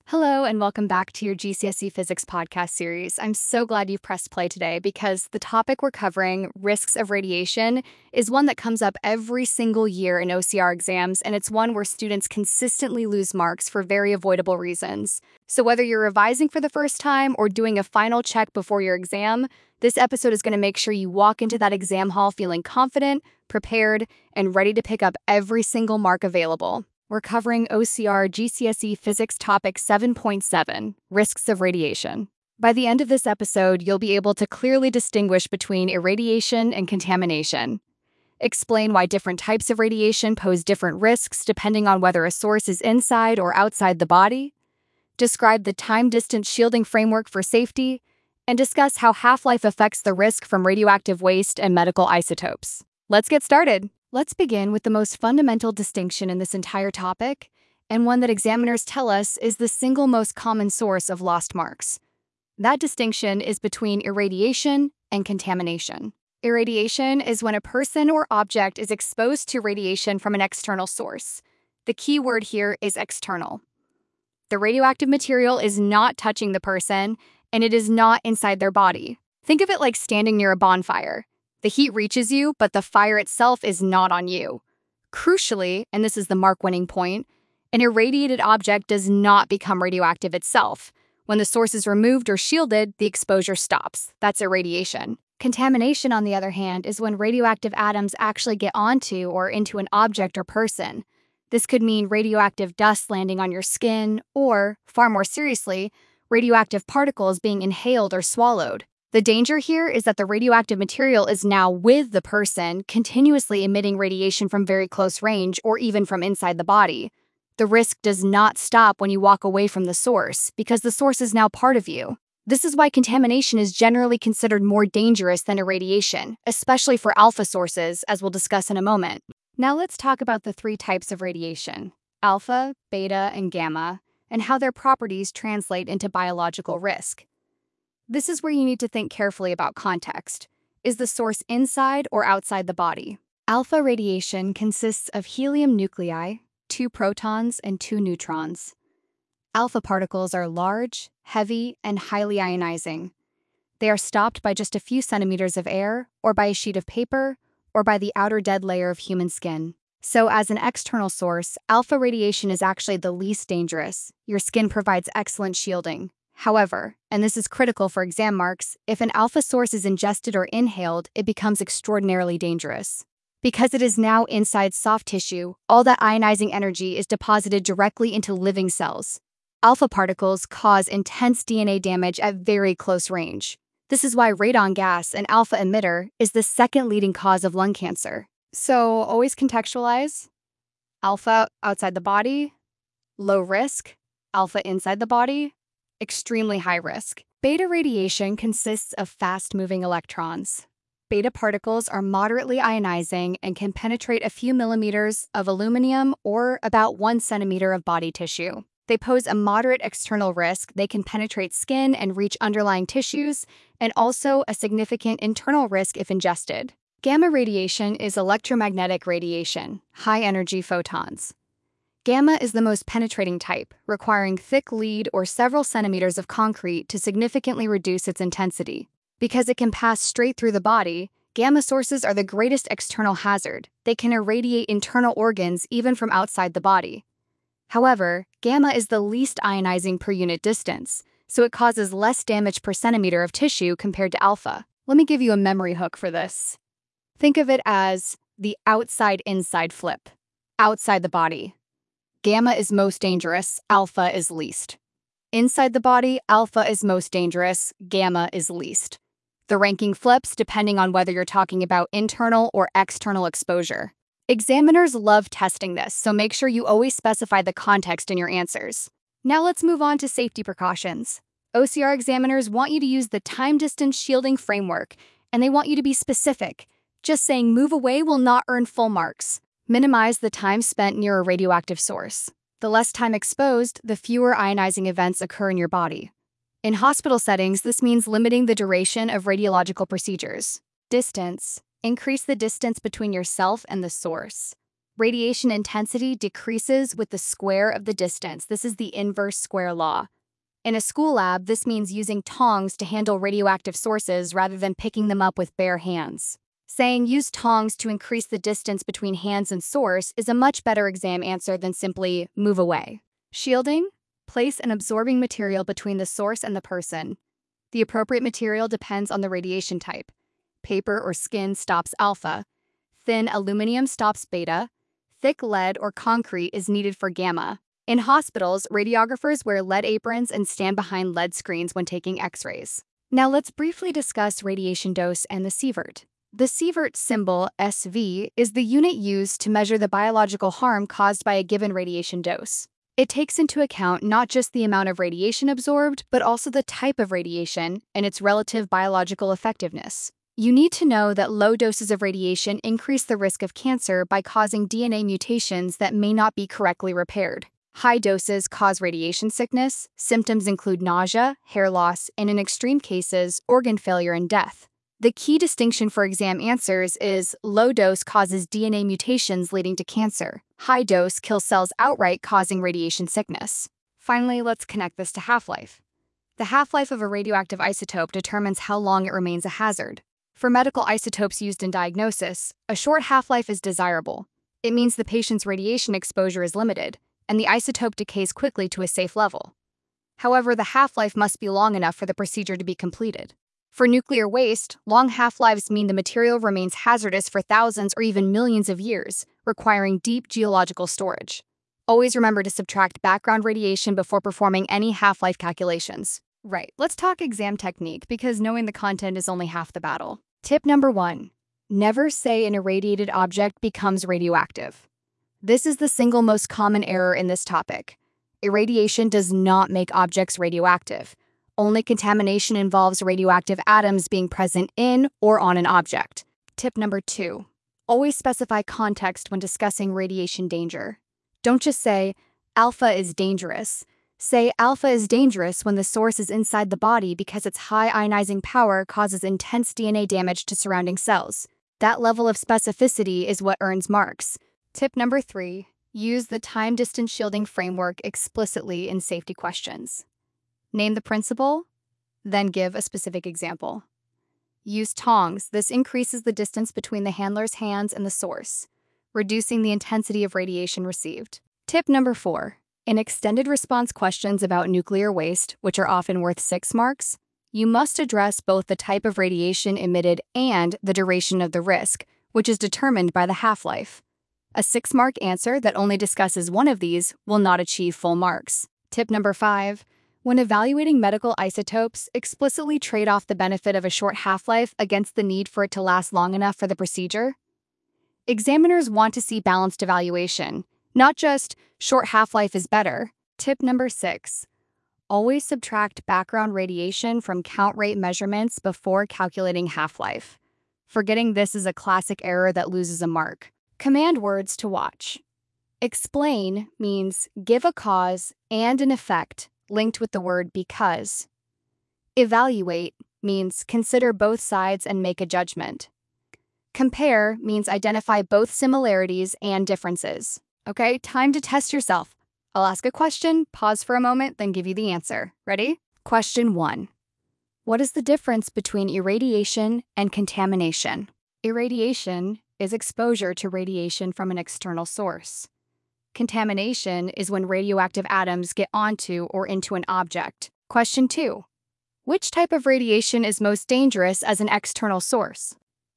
Hello, and welcome back to your GCSE Physics podcast series. I'm so glad you've pressed play today because the topic we're covering, risks of radiation, is one that comes up every single year in OCR exams, and it's one where students consistently lose marks for very avoidable reasons. So whether you're revising for the first time or doing a final check before your exam, this episode is going to make sure you walk into that exam hall feeling confident, prepared, and ready to pick up every single mark available. We're covering OCR GCSE Physics Topic 7.7, Risks of Radiation. By the end of this episode, you'll be able to clearly distinguish between irradiation and contamination. Explain why different types of radiation pose different risks depending on whether a source is inside or outside the body. Describe the time-distance shielding framework for safety, and discuss how half-life affects the risk from radioactive waste and medical isotopes. Let's get started. Let's begin with the most fundamental distinction in this entire topic, and one that examiners tell us is the single most common source of lost marks. That distinction is between irradiation and contamination. Irradiation is when a person or object is exposed to radiation from an external source. The key word here is external. The radioactive material is not touching the person, and it is not inside their body. Think of it like standing near a bonfire. The heat reaches you, but the fire itself is not on you. Crucially, and this is the mark-winning point, an irradiated object does not become radioactive itself. When the source is removed or shielded, the exposure stops. That's irradiation. Contamination, on the other hand, is when radioactive atoms actually get onto or into an object or person. This could mean radioactive dust landing on your skin, or, far more seriously, radioactive particles being inhaled or swallowed. The danger here is that the radioactive material is now with the person, continuously emitting radiation from very close range or even from inside the body. The risk does not stop when you walk away from the source, because the source is now part of you. This is why contamination is generally considered more dangerous than irradiation, especially for alpha sources, as we'll discuss in a moment. Now let's talk about the three types of radiation: alpha, beta, and gamma, and how their properties translate into biological risk. This is where you need to think carefully about context. Is the source inside or outside the body? Alpha radiation consists of helium nuclei, 2 protons and 2 neutrons. Alpha particles are large, heavy, and highly ionizing. They are stopped by just a few centimeters of air, or by a sheet of paper, or by the outer dead layer of human skin. So as an external source, alpha radiation is actually the least dangerous. Your skin provides excellent shielding. However, and this is critical for exam marks, if an alpha source is ingested or inhaled, it becomes extraordinarily dangerous. Because it is now inside soft tissue, all that ionizing energy is deposited directly into living cells. Alpha particles cause intense DNA damage at very close range. This is why radon gas, an alpha emitter, is the second leading cause of lung cancer. So always contextualize. Alpha outside the body, low risk. Alpha inside the body, extremely high risk. Beta radiation consists of fast-moving electrons. Beta particles are moderately ionizing and can penetrate a few millimeters of aluminum or about 1 centimeter of body tissue. They pose a moderate external risk. They can penetrate skin and reach underlying tissues, and also a significant internal risk if ingested. Gamma radiation is electromagnetic radiation, high-energy photons. Gamma is the most penetrating type, requiring thick lead or several centimeters of concrete to significantly reduce its intensity. Because it can pass straight through the body, gamma sources are the greatest external hazard. They can irradiate internal organs even from outside the body. However, gamma is the least ionizing per unit distance, so it causes less damage per centimeter of tissue compared to alpha. Let me give you a memory hook for this. Think of it as the outside-inside flip. Outside the body, gamma is most dangerous, alpha is least. Inside the body, alpha is most dangerous, gamma is least. The ranking flips depending on whether you're talking about internal or external exposure. Examiners love testing this, so make sure you always specify the context in your answers. Now let's move on to safety precautions. OCR examiners want you to use the time-distance shielding framework, and they want you to be specific. Just saying move away will not earn full marks. Minimize the time spent near a radioactive source. The less time exposed, the fewer ionizing events occur in your body. In hospital settings, this means limiting the duration of radiological procedures. Distance. Increase the distance between yourself and the source. Radiation intensity decreases with the square of the distance. This is the inverse square law. In a school lab, this means using tongs to handle radioactive sources rather than picking them up with bare hands. Saying use tongs to increase the distance between hands and source is a much better exam answer than simply move away. Shielding: place an absorbing material between the source and the person. The appropriate material depends on the radiation type. Paper or skin stops alpha. Thin aluminum stops beta. Thick lead or concrete is needed for gamma. In hospitals, radiographers wear lead aprons and stand behind lead screens when taking X-rays. Now let's briefly discuss radiation dose and the sievert. The sievert symbol, SV, is the unit used to measure the biological harm caused by a given radiation dose. It takes into account not just the amount of radiation absorbed, but also the type of radiation and its relative biological effectiveness. You need to know that low doses of radiation increase the risk of cancer by causing DNA mutations that may not be correctly repaired. High doses cause radiation sickness. Symptoms include nausea, hair loss, and in extreme cases, organ failure and death. The key distinction for exam answers is low dose causes DNA mutations leading to cancer. High dose kills cells outright, causing radiation sickness. Finally, let's connect this to half-life. The half-life of a radioactive isotope determines how long it remains a hazard. For medical isotopes used in diagnosis, a short half-life is desirable. It means the patient's radiation exposure is limited, and the isotope decays quickly to a safe level. However, the half-life must be long enough for the procedure to be completed. For nuclear waste, long half-lives mean the material remains hazardous for thousands or even millions of years, requiring deep geological storage. Always remember to subtract background radiation before performing any half-life calculations. Right, let's talk exam technique because knowing the content is only half the battle. Tip number 1. Never say an irradiated object becomes radioactive. This is the single most common error in this topic. Irradiation does not make objects radioactive. Only contamination involves radioactive atoms being present in or on an object. Tip number 2. Always specify context when discussing radiation danger. Don't just say, alpha is dangerous. Say, alpha is dangerous when the source is inside the body because its high ionizing power causes intense DNA damage to surrounding cells. That level of specificity is what earns marks. Tip number 3. Use the time-distance shielding framework explicitly in safety questions. Name the principle, then give a specific example. Use tongs. This increases the distance between the handler's hands and the source, reducing the intensity of radiation received. Tip number 4. In extended response questions about nuclear waste, which are often worth 6 marks, you must address both the type of radiation emitted and the duration of the risk, which is determined by the half-life. A 6-mark answer that only discusses one of these will not achieve full marks. Tip number 5. When evaluating medical isotopes, explicitly trade off the benefit of a short half-life against the need for it to last long enough for the procedure. Examiners want to see balanced evaluation, not just short half-life is better. Tip number 6. Always subtract background radiation from count rate measurements before calculating half-life. Forgetting this is a classic error that loses a mark. Command words to watch. Explain means give a cause and an effect linked with the word because. Evaluate means consider both sides and make a judgment. Compare means identify both similarities and differences. Okay, time to test yourself. I'll ask a question, pause for a moment, then give you the answer. Ready? Question 1. What is the difference between irradiation and contamination? Irradiation is exposure to radiation from an external source. Contamination is when radioactive atoms get onto or into an object. Question 2. Which type of radiation is most dangerous as an external source?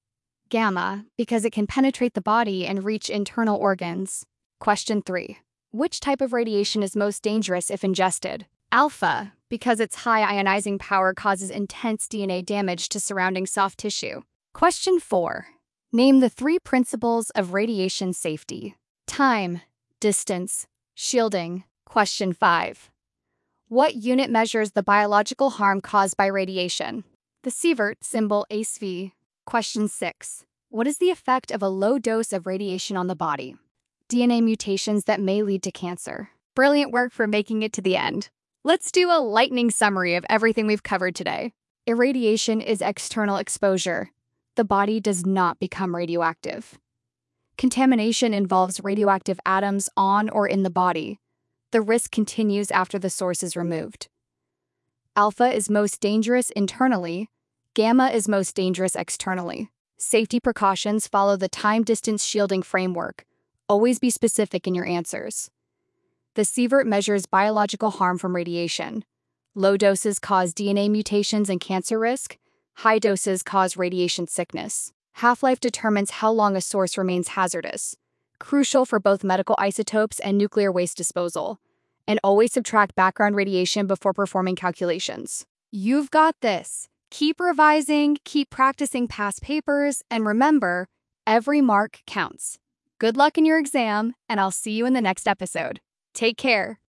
Gamma, because it can penetrate the body and reach internal organs. Question 3. Which type of radiation is most dangerous if ingested? Alpha, because its high ionizing power causes intense DNA damage to surrounding soft tissue. Question 4. Name the 3 principles of radiation safety. Time, distance, shielding. Question 5. What unit measures the biological harm caused by radiation? The sievert symbol ASV. Question 6. What is the effect of a low dose of radiation on the body? DNA mutations that may lead to cancer. Brilliant work for making it to the end. Let's do a lightning summary of everything we've covered today. Irradiation is external exposure. The body does not become radioactive. Contamination involves radioactive atoms on or in the body. The risk continues after the source is removed. Alpha is most dangerous internally. Gamma is most dangerous externally. Safety precautions follow the time-distance shielding framework. Always be specific in your answers. The sievert measures biological harm from radiation. Low doses cause DNA mutations and cancer risk. High doses cause radiation sickness. Half-life determines how long a source remains hazardous. Crucial for both medical isotopes and nuclear waste disposal. And always subtract background radiation before performing calculations. You've got this. Keep revising, keep practicing past papers, and remember, every mark counts. Good luck in your exam, and I'll see you in the next episode. Take care.